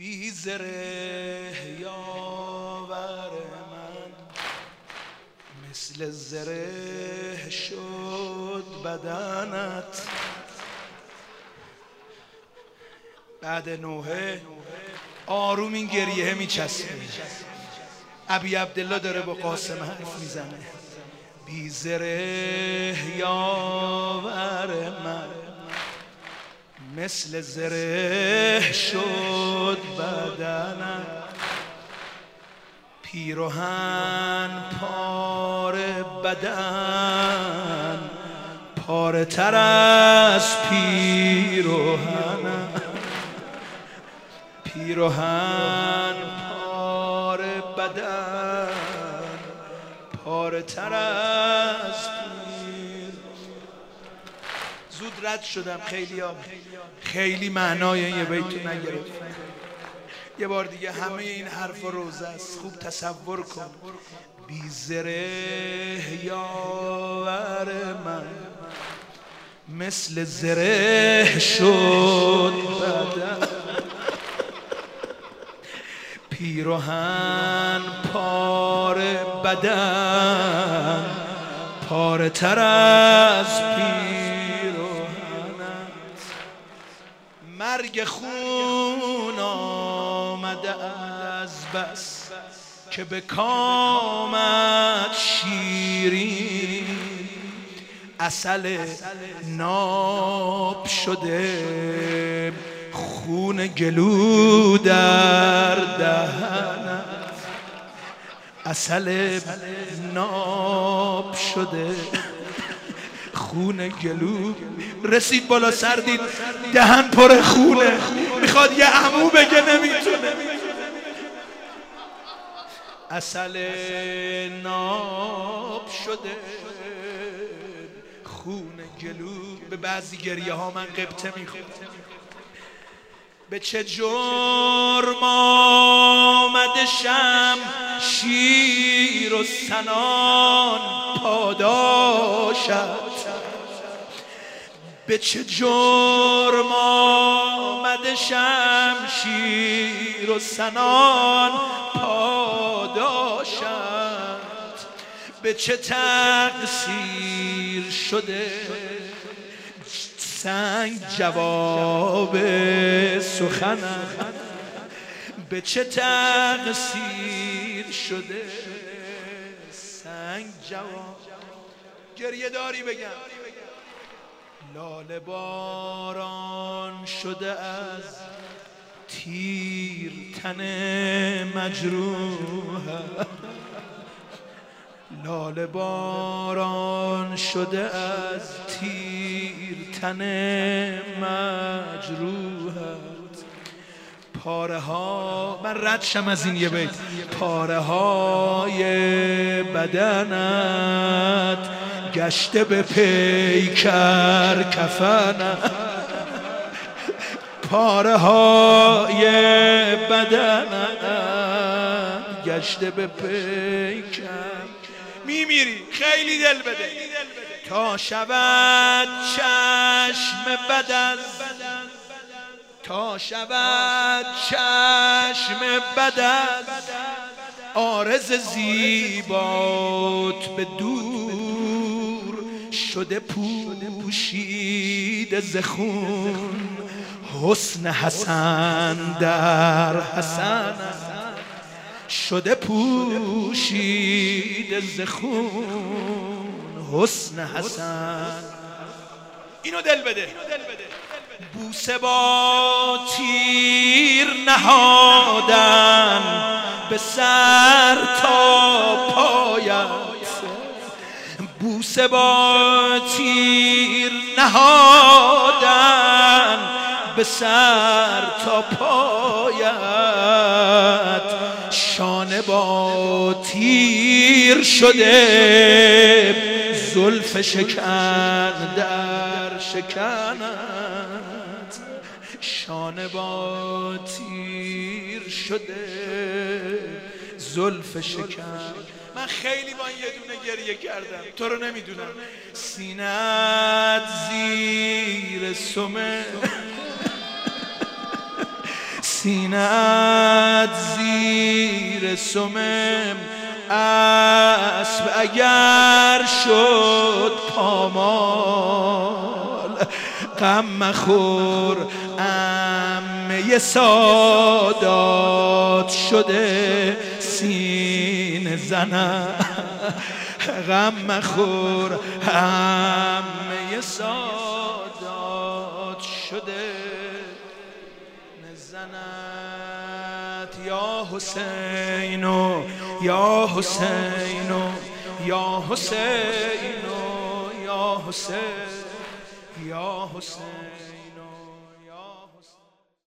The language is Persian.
بی زره یاور من، مثل زره شد بدنت. بعد نوحه آروم این گریه میچسبه. ابی عبدالله داره با قاسم حرف میزنه. بی زره یاور من، مثل زره شد بدنم. پیراهن پار بدن، پاره تر از پیراهنم. پیراهن پار بدن، پاره تر از زود رد شدم. خیلی معنای یه بیتو نگرفتم. یه بار دیگه همه این حرف روزه است. خوب تصور کن. بی زره یاور من، مثل زره شد بدن. پیراهن پار بدن، پاره تر از مرگ خون آمده از بس که به کامت شیرین. عسل ناب شده خون گلو در دهنت. عسل ناب شده خون گلو. رسید بالا سر دید دهن پر خونه. میخواد یه عمو بگه نمیتونه. عسل ناب شده خون گلو. به بعضی گریه ها من قبطه میخورم. به چه جرم آمده شمشیر و سنان پاداشت. به چه جرم آمده شمشیر و سنان پاداشت. به چه تقصیر شده سنگ جواب سخنم. به چه تقصیر شده سنگ جواب. گریه داری بگم. لاله باران شده از تیر تن مجروح. لاله باران شده از تیر تن مجروحت. پاره ها من رد شم از این یه بیت. پاره های بدنت گشته به پیکر کفنت. پاره های بدنت گشته به پیکر. میمیری خیلی دل بده تا شود چشم بد از تا شود چشم بد از عارض زیبات به دور شده پوشیده ز خون. حسن حسن در حسن شده پوشیده ز خون. حسن حسن اینو دل بده. بوسه با تیر نهادن به سر تا پایت. بوسه با تیر نهادن به سر تا پایت. شانه با تیر شده زلف شکن در شکنت. شانه با تیر شده زلف شکن. من خیلی با این یه دونه گریه کردم. تو رو نمیدونم. سینت زیر سمه سینه‌ات زیر سمم اسب اگر شد پامال، غم مخور عمه سادات شده سینه زنم، غم مخور عمه سادات شده زنت. یا حسینو یا حسینو یا حسینو یا حسین یا حسین.